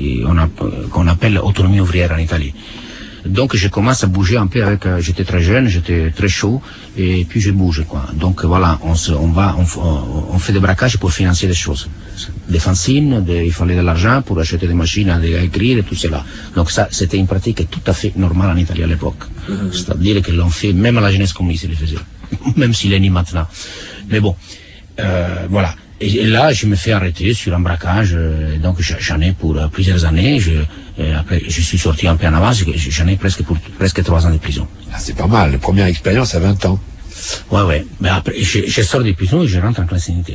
qu'on appelle autonomie ouvrière en Italie. Donc, je commence à bouger un peu avec, euh, j'étais très jeune, j'étais très chaud, et puis je bouge, quoi. Donc, voilà, on se, on va, on, on fait des braquages pour financer des choses. Des fanzines, des, il fallait de l'argent pour acheter des machines à écrire et tout cela. Donc, ça, c'était une pratique tout à fait normale en Italie à l'époque. Mm-hmm. C'est-à-dire que l'on fait, même à la jeunesse communiste, ils le faisaient. Même s'il est ni maintenant. Mais bon, euh, voilà. Et, et là, je me fais arrêter sur un braquage, euh, donc j'en ai pour euh, plusieurs années. Je, et après, je suis sorti un peu en avance, j'en ai presque pour presque trois ans de prison. Ah, c'est pas mal, la première expérience à vingt ans. Ouais, ouais. Mais après, je, je sors de prison et je rentre en clandestinité.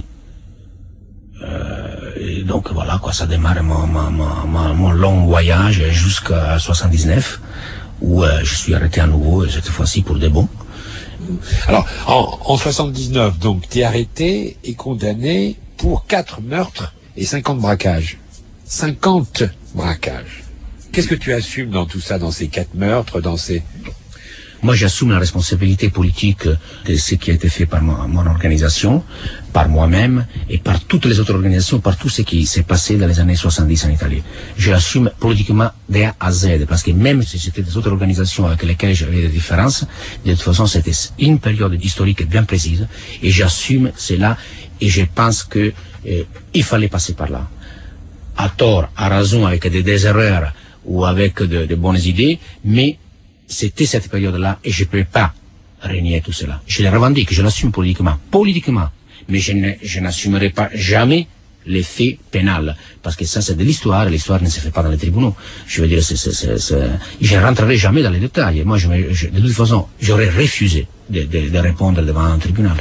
Euh, et donc voilà, quoi, ça démarre mon, mon, mon, mon long voyage jusqu'à soixante-dix-neuf, où euh, je suis arrêté à nouveau, cette fois-ci pour des bons. Alors, en, en soixante-dix-neuf, donc, t'es arrêté et condamné pour quatre meurtres et cinquante braquages. cinquante braquages. Qu'est-ce que tu assumes dans tout ça, dans ces quatre meurtres, dans ces... Moi, j'assume la responsabilité politique de ce qui a été fait par mon, mon organisation, par moi-même et par toutes les autres organisations, par tout ce qui s'est passé dans les années soixante-dix en Italie. Je l'assume politiquement de A à Z, parce que même si c'était des autres organisations avec lesquelles j'avais des différences, de toute façon, c'était une période historique bien précise, et j'assume cela, et je pense que euh, il fallait passer par là. À tort, à raison, avec des, des erreurs ou avec de, de bonnes idées, mais c'était cette période-là et je ne peux pas renier tout cela. Je le revendique, je l'assume politiquement, politiquement, mais je, ne, je n'assumerai pas jamais les faits pénals, parce que ça c'est de l'histoire, et l'histoire ne se fait pas dans les tribunaux. Je veux dire, c'est, c'est, c'est, c'est... je ne rentrerai jamais dans les détails. Moi, je, je, de toute façon, j'aurais refusé de, de, de répondre devant un tribunal.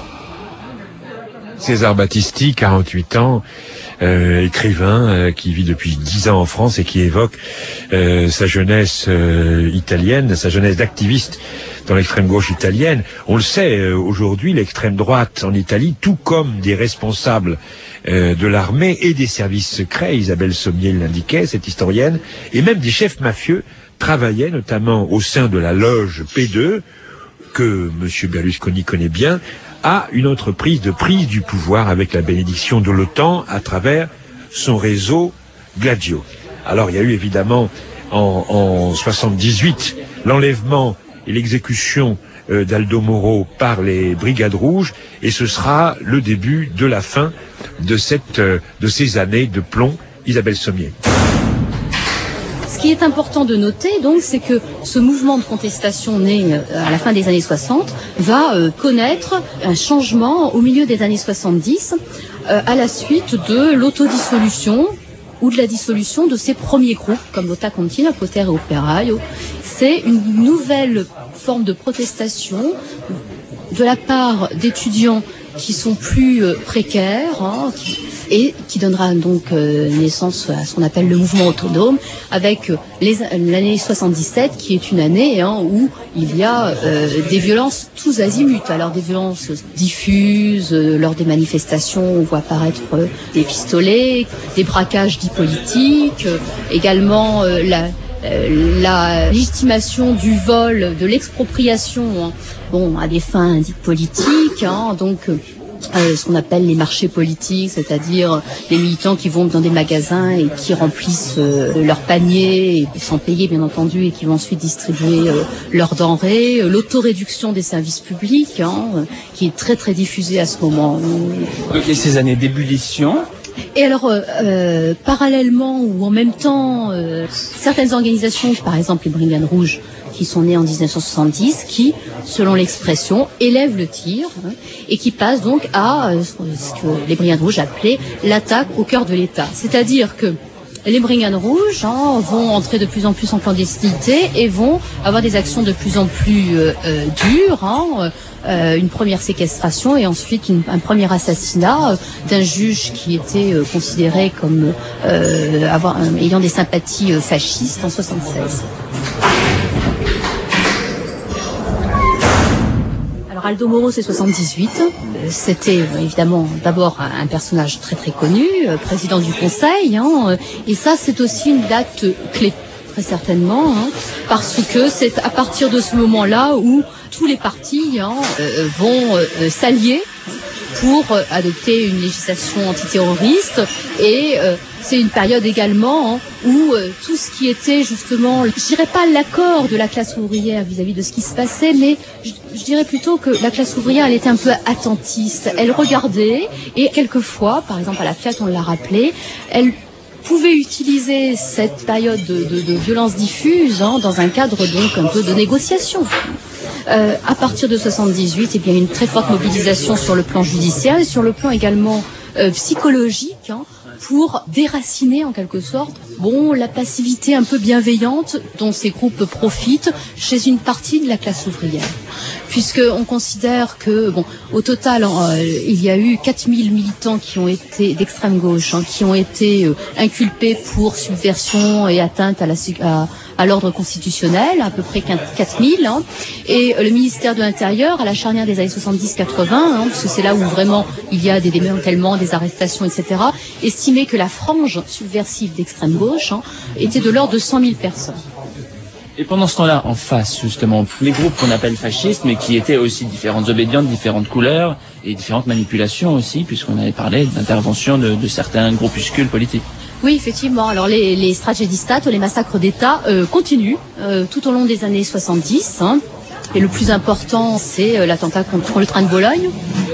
César Battisti, quarante-huit ans, euh, écrivain euh, qui vit depuis dix ans en France et qui évoque euh, sa jeunesse euh, italienne, sa jeunesse d'activiste dans l'extrême gauche italienne. On le sait, euh, aujourd'hui, l'extrême droite en Italie, tout comme des responsables euh, de l'armée et des services secrets, Isabelle Sommier l'indiquait, cette historienne, et même des chefs mafieux travaillaient notamment au sein de la loge P deux, que M. Berlusconi connaît bien, à une entreprise de prise du pouvoir avec la bénédiction de l'OTAN à travers son réseau Gladio. Alors il y a eu évidemment en, en soixante-dix-huit l'enlèvement et l'exécution euh, d'Aldo Moro par les Brigades Rouges, et ce sera le début de la fin de, cette, euh, de ces années de plomb. Isabelle Sommier. Ce qui est important de noter, donc, c'est que ce mouvement de contestation né à la fin des années soixante va euh, connaître un changement au milieu des années soixante-dix euh, à la suite de l'autodissolution ou de la dissolution de ces premiers groupes, comme l'Ota Continua, Poter et Operaio. C'est une nouvelle forme de protestation de la part d'étudiants qui sont plus euh, précaires, hein, qui, et qui donnera donc euh, naissance à ce qu'on appelle le mouvement autonome, avec euh, les, l'année soixante-dix-sept, qui est une année hein, où il y a euh, des violences tous azimuts. Alors des violences diffuses, euh, lors des manifestations, on voit apparaître euh, des pistolets, des braquages dits politiques, euh, également euh, la... Euh, la légitimation du vol, de l'expropriation, hein, bon, à des fins dites politiques, hein, donc euh, euh, ce qu'on appelle les marchés politiques, c'est-à-dire les militants qui vont dans des magasins et qui remplissent euh, leurs paniers, et, sans payer bien entendu, et qui vont ensuite distribuer euh, leurs denrées, euh, l'autoréduction des services publics, hein, euh, qui est très très diffusée à ce moment. Donc il y a ces années d'ébullition. Et alors, euh, euh, parallèlement ou en même temps, euh, certaines organisations, par exemple les Brigades Rouges, qui sont nées en dix-neuf cent soixante-dix, qui, selon l'expression, élèvent le tir hein, et qui passent donc à euh, ce que les Brigades Rouges appelaient l'attaque au cœur de l'État. C'est-à-dire que les Brigades Rouges hein, vont entrer de plus en plus en clandestinité et vont avoir des actions de plus en plus euh, euh, dures, hein, euh, une première séquestration et ensuite une, un premier assassinat euh, d'un juge qui était euh, considéré comme euh, avoir, euh, ayant des sympathies euh, fascistes en soixante-seize. Alors Aldo Moro, c'est soixante-dix-huit. C'était évidemment d'abord un personnage très très connu, président du Conseil, hein, et ça c'est aussi une date clé, très certainement, hein, parce que c'est à partir de ce moment-là où tous les partis hein, euh, vont euh, s'allier pour euh, adopter une législation antiterroriste et euh, c'est une période également hein, où euh, tout ce qui était justement, je dirais pas l'accord de la classe ouvrière vis-à-vis de ce qui se passait, mais je, je dirais plutôt que la classe ouvrière, elle était un peu attentiste, elle regardait et quelquefois, par exemple à la Fiat, on l'a rappelé, elle pouvait utiliser cette période de, de, de violence diffuse hein, dans un cadre donc un peu de négociation. Euh, à partir de soixante-dix-huit, eh bien, une très forte mobilisation sur le plan judiciaire et sur le plan également euh, psychologique hein, pour déraciner en quelque sorte bon, la passivité un peu bienveillante dont ces groupes profitent chez une partie de la classe ouvrière. Puisqu'on considère que, bon, au total, euh, il y a eu quatre mille militants qui ont été d'extrême gauche, hein, qui ont été euh, inculpés pour subversion et atteinte à la à, à l'ordre constitutionnel, à peu près quatre mille, hein, et euh, le ministère de l'Intérieur, à la charnière des années soixante-dix quatre-vingts, hein, parce que c'est là où vraiment il y a des démantèlements, des arrestations, et cetera, estimait que la frange subversive d'extrême gauche hein, était de l'ordre de cent mille personnes. Et pendant ce temps-là, en face, justement, les groupes qu'on appelle fascistes, mais qui étaient aussi différentes obédientes, différentes couleurs, et différentes manipulations aussi, puisqu'on avait parlé d'intervention de, de certains groupuscules politiques. Oui, effectivement. Alors les, les stragedistat, les massacres d'État, euh, continuent euh, tout au long des années soixante-dix. Hein, et le plus important, c'est euh, l'attentat contre le train de Bologne.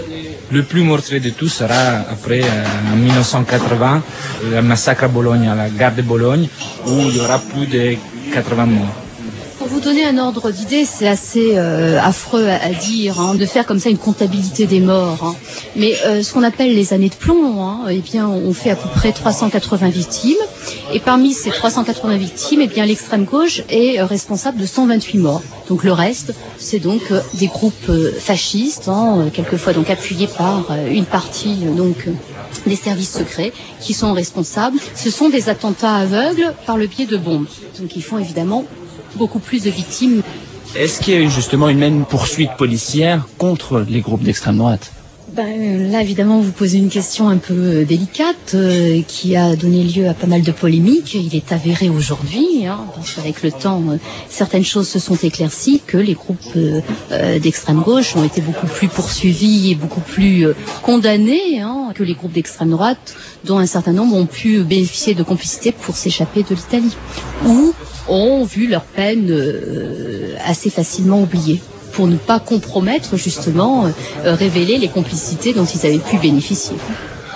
Le plus meurtrier de tous sera après, euh, en mille neuf cent quatre-vingts, le massacre à Bologne, à la gare de Bologne, où il y aura plus de quatre-vingts morts. Pour vous donner un ordre d'idée, c'est assez euh, affreux à, à dire, hein, de faire comme ça une comptabilité des morts. Hein. Mais euh, ce qu'on appelle les années de plomb, hein, eh bien, on fait à peu près trois cent quatre-vingts victimes. Et parmi ces trois cent quatre-vingts victimes, eh bien, l'extrême gauche est euh, responsable de cent vingt-huit morts. Donc le reste, c'est donc euh, des groupes euh, fascistes, hein, euh, quelquefois donc appuyés par euh, une partie euh, donc euh, des services secrets qui sont responsables. Ce sont des attentats aveugles par le biais de bombes. Donc ils font évidemment beaucoup plus de victimes. Est-ce qu'il y a eu justement une même poursuite policière contre les groupes d'extrême droite ? Ben, là, évidemment, vous posez une question un peu délicate euh, qui a donné lieu à pas mal de polémiques. Il est avéré aujourd'hui, hein, parce qu'avec le temps, euh, certaines choses se sont éclaircies, que les groupes euh, euh, d'extrême gauche ont été beaucoup plus poursuivis et beaucoup plus euh, condamnés hein, que les groupes d'extrême droite, dont un certain nombre ont pu bénéficier de complicité pour s'échapper de l'Italie, ou ont vu leur peine euh, assez facilement oubliée, pour ne pas compromettre, justement, euh, révéler les complicités dont ils avaient pu bénéficier.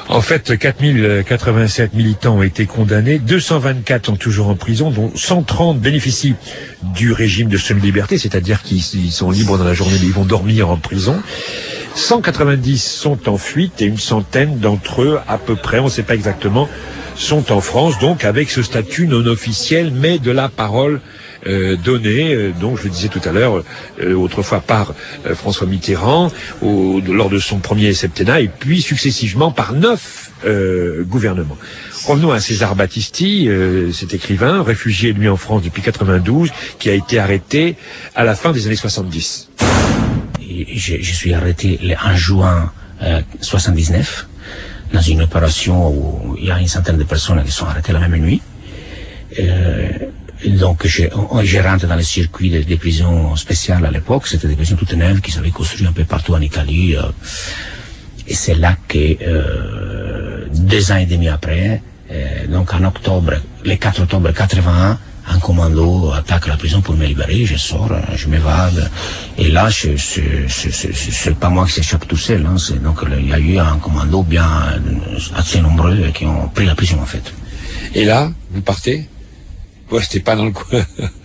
En fait, quatre mille quatre-vingt-sept militants ont été condamnés, deux cent vingt-quatre sont toujours en prison, dont cent trente bénéficient du régime de semi-liberté, c'est-à-dire qu'ils sont libres dans la journée, mais ils vont dormir en prison. cent quatre-vingt-dix sont en fuite et une centaine d'entre eux, à peu près, on ne sait pas exactement, sont en France, donc avec ce statut non officiel, mais de la parole euh, donnée, euh, donc je le disais tout à l'heure, euh, autrefois par euh, François Mitterrand, au, lors de son premier septennat, et puis successivement par neuf euh, gouvernements. Revenons à César Battisti, euh, cet écrivain, réfugié lui en France depuis quatre-vingt-douze, qui a été arrêté à la fin des années soixante-dix. Je, je suis arrêté en juin euh, soixante-dix-neuf, dans une opération où il y a une centaine de personnes qui sont arrêtées la même nuit. Euh, donc je, je rentre dans le circuit des, des prisons spéciales à l'époque, c'était des prisons toutes neuves qui s'avaient construites un peu partout en Italie. Euh, et c'est là que, euh, deux ans et demi après, euh, donc en octobre, le quatre octobre quatre-vingt-un, un commando attaque la prison pour me libérer, je sors, je m'évade, et là, je, je, je, je, c'est pas moi qui s'échappe tout seul, hein, c'est, donc il y a eu un commando bien assez nombreux qui ont pris la prison en fait. Et là, vous partez? Vous restez pas dans le coin?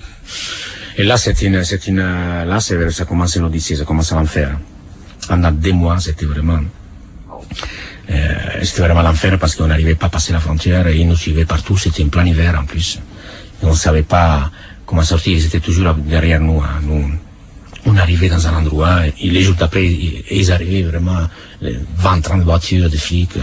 Et là, c'est une, c'est une, là, c'est, ça commence l'Odyssée, ça commence l'enfer. Pendant deux mois, c'était vraiment, euh, c'était vraiment l'enfer parce qu'on n'arrivait pas à passer la frontière et ils nous suivaient partout, c'était en plein hiver en plus. On ne savait pas comment sortir, ils étaient toujours derrière nous. Hein. Nous on arrivait dans un endroit, et les jours d'après, ils arrivaient vraiment, vingt trente voitures de flics.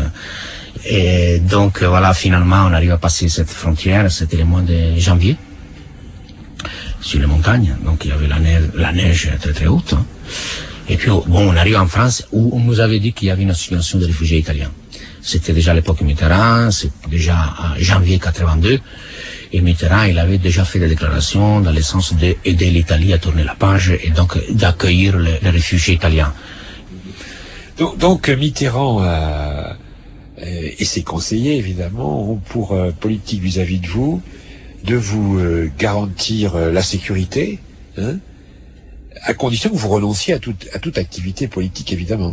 Et donc, voilà, finalement, on arrive à passer cette frontière, c'était le mois de janvier, sur les montagnes. Donc, il y avait la neige, la neige très très haute. Hein. Et puis, bon, on arrive en France, où on nous avait dit qu'il y avait une association de réfugiés italiens. C'était déjà l'époque Mitterrand, c'est déjà en janvier quatre-vingt-deux. Et Mitterrand, il avait déjà fait des déclarations dans le sens d'aider l'Italie à tourner la page et donc d'accueillir les, les réfugiés italiens. Donc, donc Mitterrand euh, et ses conseillers, évidemment, ont pour euh, politique vis-à-vis de vous de vous euh, garantir euh, la sécurité, hein, à condition que vous renonciez à toute, à toute activité politique, évidemment.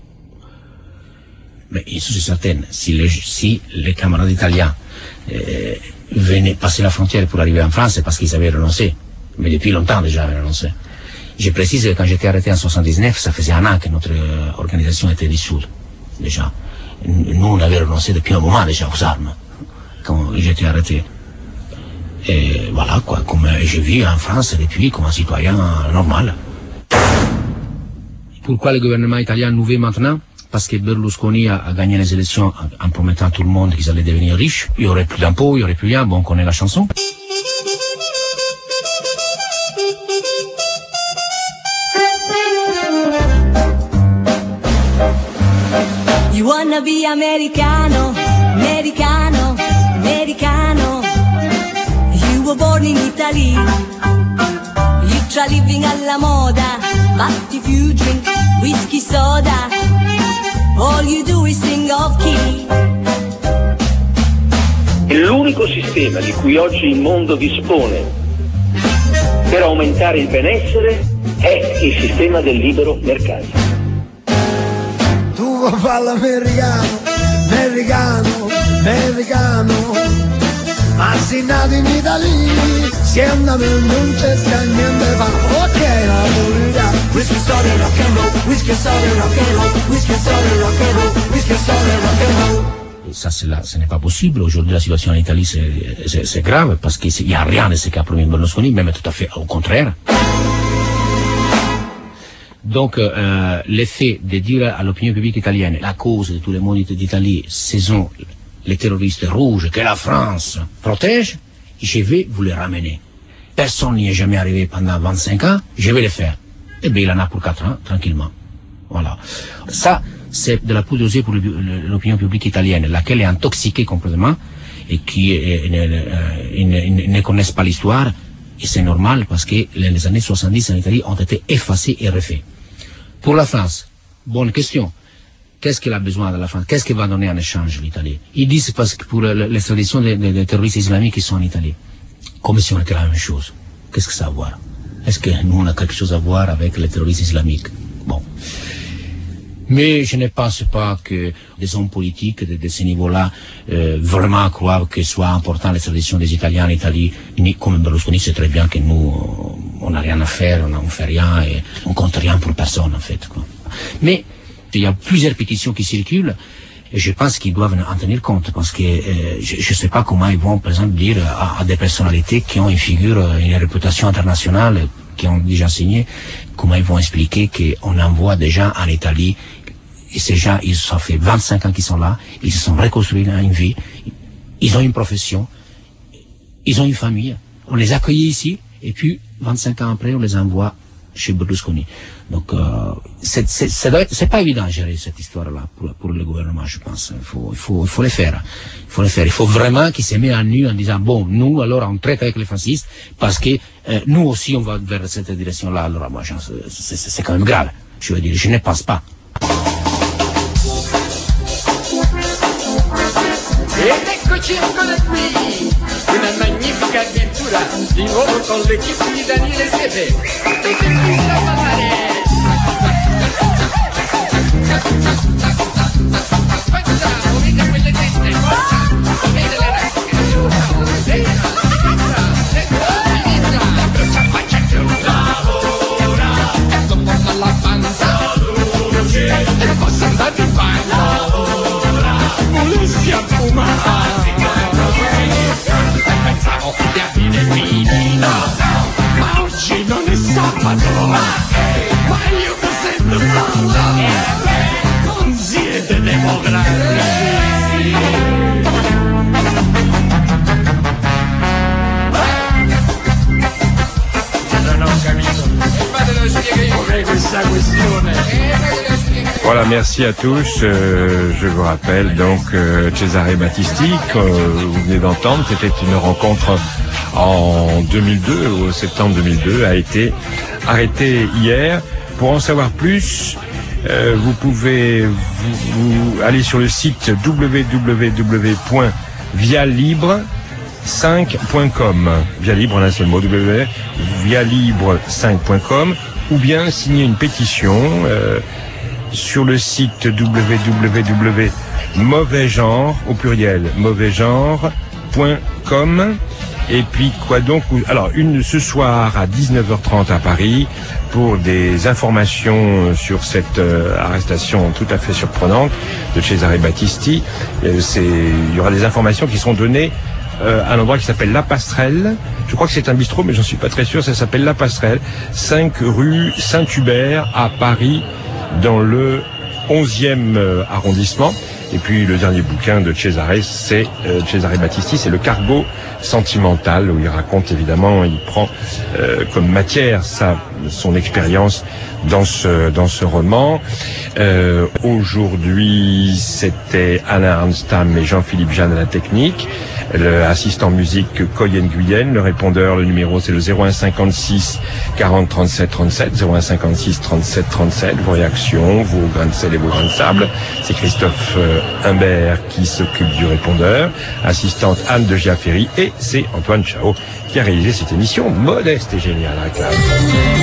Mais une chose est certaine, si les, si les camarades italiens euh, venaient passer la frontière pour arriver en France, c'est parce qu'ils avaient renoncé. Mais depuis longtemps déjà, ils avaient renoncé. Je précise que quand j'étais arrêté en soixante-dix-neuf, ça faisait un an que notre euh, organisation était dissoute, déjà. Nous, on avait renoncé depuis un moment déjà aux armes, quand j'étais arrêté. Et voilà, quoi, comme je vis en France depuis comme un citoyen normal. Pourquoi le gouvernement italien nous veut maintenant? Parce que Berlusconi a, a gagné les élections en, en promettant à tout le monde qu'ils allaient devenir riches. Il y aurait plus d'impôts, il y aurait plus rien. Bon, on connaît la chanson. You wanna be americano, americano, americano. You were born in Italy. You try living alla moda, but if you drink whiskey soda, all you do is sing of key. L'unico sistema di cui oggi il mondo dispone per aumentare il benessere è il sistema del libero mercato. Tu vuoi fare l'americano, americano, americano, ma sei nato in Italia, siendo non c'è sta niente fa. Ok, la politica, whisky soda rock and roll, whisky soda rock and roll, whisky soda rock and roll, whisky soda rock and roll. Ça, c'est là, ce n'est pas possible. Aujourd'hui, la situation en Italie, c'est grave, parce qu'il n'y a rien de ce qu'a promis Berlusconi, même tout à fait au contraire. Donc, euh, l'effet de dire à l'opinion publique italienne, la cause de tout le monde d'Italie, ce sont les terroristes rouges que la France protège, je vais vous les ramener. Personne n'y est jamais arrivé pendant vingt-cinq ans, je vais le faire. Eh bien, il en a pour quatre ans, tranquillement. Voilà. Ça, c'est de la poudre aux yeux pour l'opinion publique italienne, laquelle est intoxiquée complètement et qui est, ne, ne, ne connaissent pas l'histoire. Et c'est normal parce que les années soixante-dix en Italie ont été effacées et refaites. Pour la France, bonne question. Qu'est-ce qu'elle a besoin de la France? Qu'est-ce qu'elle va donner en échange l'Italie? Ils disent parce que pour l'extradition des, des, des terroristes islamiques qui sont en Italie. Comme si on était la même chose. Qu'est-ce que ça a à voir? Est-ce que nous on a quelque chose à voir avec les terroristes islamiques? Bon. Mais je ne pense pas que des hommes politiques de, de ce niveau-là euh, vraiment croient que soit important les traditions des Italiens en Italie. Ni, comme Berlusconi sait très bien que nous, on n'a rien à faire, on ne fait rien et on compte rien pour personne en fait, quoi. Mais il y a plusieurs pétitions qui circulent. Et je pense qu'ils doivent en tenir compte parce que euh, je ne sais pas comment ils vont, par exemple, dire à, à des personnalités qui ont une figure, une réputation internationale, qui ont déjà signé, comment ils vont expliquer qu'on envoie des gens en Italie. Et ces gens, ils ça fait vingt-cinq ans qu'ils sont là, ils se sont reconstruits une vie, ils ont une profession, ils ont une famille. On les accueille ici, et puis vingt-cinq ans après, on les envoie chez Berlusconi. Donc, euh, c'est, c'est, c'est, c'est pas évident de gérer cette histoire-là pour, pour le gouvernement, je pense. Il faut, il faut, il faut le faire. Il faut le faire. Il faut vraiment qu'ils se mettent à nu en disant, bon, nous, alors, on traite avec les fascistes, parce que euh, nous aussi, on va vers cette direction-là. Alors, moi, c'est, c'est, c'est quand même grave. Je veux dire, je ne pense pas. Ed eccoci ancora qui, una magnifica avventura, di nuovo con l'equipe di Daniele Siepe. Tutti qui a ballare! Facciamo, muovete quelle teste, muovete le ragazze, destra, sinistra, sinistra, faccia giù, lavora, sopporta la panza, e posso andare in bagno. Volessi a fumare e pensavo di avere finito, ma oggi non è sabato, ma io mi sento male, non siete democratici. Non ho capito, fatelo spiegare io com'è questa questione. Voilà, merci à tous. Euh, je vous rappelle donc euh, Cesare Battisti, que vous venez d'entendre, c'était une rencontre en deux mille deux, au septembre deux mille deux, a été arrêté hier. Pour en savoir plus, euh, vous pouvez vous, vous aller sur le site w w w point via libre cinq point com, via libre en un seul mot, w via libre cinq point com, ou bien signer une pétition euh, sur le site w w w point mauvais genre au pluriel mauvais genre point com. Et puis quoi donc, alors une ce soir à dix-neuf heures trente à Paris pour des informations sur cette euh, arrestation tout à fait surprenante de Cesare Battisti. Euh, c'est il y aura des informations qui seront données euh, à un endroit qui s'appelle La Passerelle. Je crois que c'est un bistrot, mais j'en suis pas très sûr. Ça s'appelle La Passerelle, cinq rue Saint-Hubert à Paris, dans le onzième euh, arrondissement. Et puis le dernier bouquin de Cesare, c'est euh, Cesare Battisti, c'est Le Cargo sentimental, où il raconte évidemment, il prend euh, comme matière sa, son expérience dans ce dans ce roman. Euh, aujourd'hui, c'était Alain Arnstam et Jean-Philippe Jeanne à la technique, l'assistant musique Coyen Guyenne, le répondeur, le numéro c'est le zéro un cinquante-six quarante trente-sept trente-sept, zéro un cinquante-six trente-sept trente-sept, vos réactions, vos grains de sel et vos grains de sable. C'est Christophe euh, Humbert qui s'occupe du répondeur, assistante Anne de Giaferi, et c'est Antoine Chao qui a réalisé cette émission modeste et géniale à la classe.